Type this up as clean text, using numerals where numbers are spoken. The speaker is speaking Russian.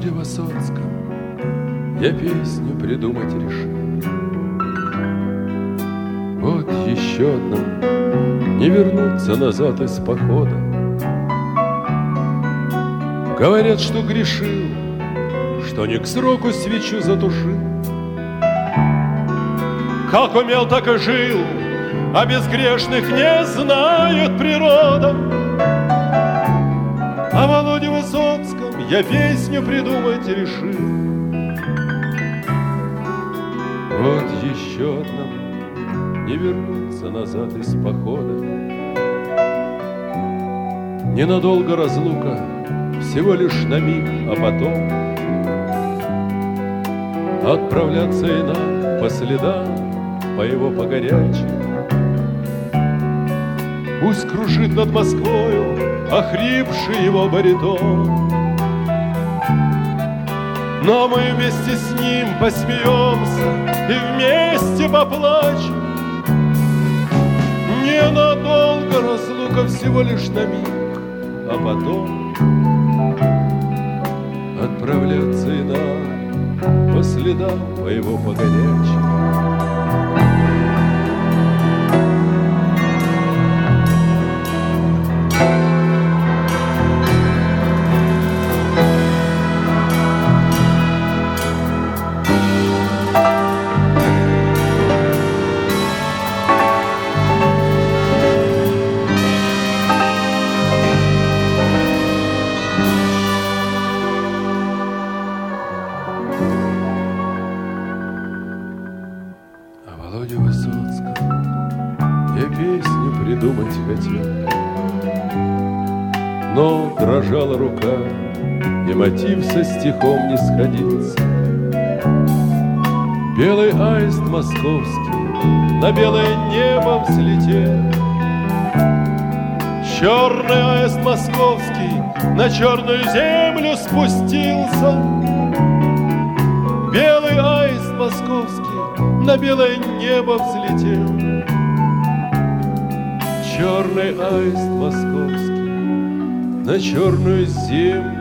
Володе Высоцком я песню придумать решил. Вот еще одном не вернуться назад из похода. Говорят, что грешил, что не к сроку свечу затушил. Как умел, так и жил, а безгрешных не знает природа. О Володе Высоцком я песню придумать решил. Вот еще одном не вернуться назад из похода. Ненадолго разлука, всего лишь на миг, а потом отправляться и нам по следам, по его погорячим. Пусть кружит над Москвою охрипший его баритон, но мы вместе с ним посмеемся и вместе поплачем. Ненадолго разлука, всего лишь на миг, а потом отправляться и нам по следам, по его погорячим. Но дрожала рука, и мотив со стихом не сходился. Белый аист московский на белое небо взлетел. Черный аист московский на черную землю спустился. Белый аист московский на белое небо взлетел. Черный аист московский на черную землю